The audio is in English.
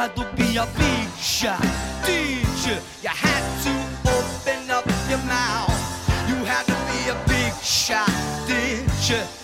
had to be a big shot, did you? You had to open up your mouth. You had to be a big shot, did you?